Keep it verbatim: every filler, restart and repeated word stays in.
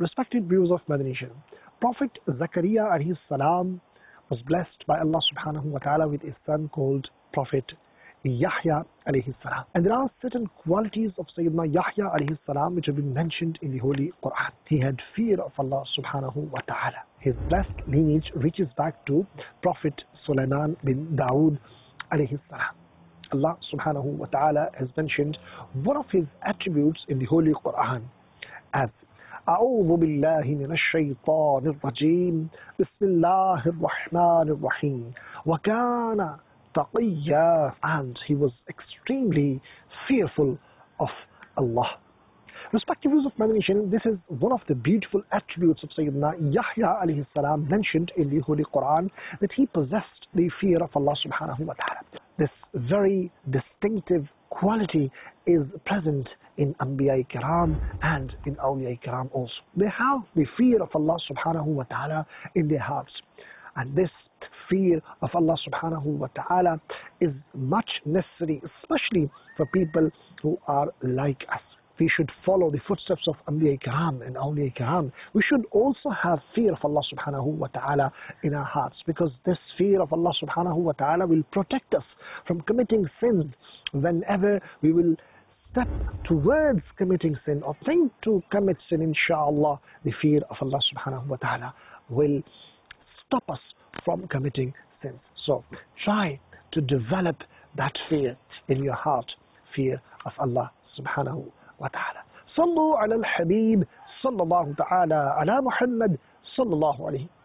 Respected viewers of Madanation, Prophet Zakaria alayhi salam was blessed by Allah subhanahu wa ta'ala with a son called Prophet Yahya alayhi salam. And there are certain qualities of Sayyidina Yahya alayhi salam which have been mentioned in the Holy Quran. He had fear of Allah subhanahu wa ta'ala. His blessed lineage reaches back to Prophet Sulaiman bin Dawood alayhi salam. Allah subhanahu wa ta'ala has mentioned one of his attributes in the Holy Quran as أعوذ بالله من الشيطان الرجيم بسم الله الرحمن الرحيم وكان تقيا, and he was extremely fearful of Allah. Respective viewers of Madanation, this is one of the beautiful attributes of Sayyidina Yahya alayhi salam mentioned in the Holy Quran, that he possessed the fear of Allah subhanahu wa ta'ala. This very distinctive quality is present in Anbiya Kiram and in Awliya Kiram also. They have the fear of Allah subhanahu wa ta'ala in their hearts. And this fear of Allah subhanahu wa ta'ala is much necessary, especially for people who are like us. We should follow the footsteps of Anbiya Kiram and Awliya Kiram. We should also have fear of Allah subhanahu wa ta'ala in our hearts, because this fear of Allah subhanahu wa ta'ala will protect us from committing sin. Whenever we will step towards committing sin or think to commit sin, inshallah, the fear of Allah subhanahu wa ta'ala will stop us from committing sins. So try to develop that fear in your heart, fear of Allah subhanahu wa ta'ala. Sallu ala al-Habib, sallallahu ta'ala ala Muhammad, sallallahu alayhi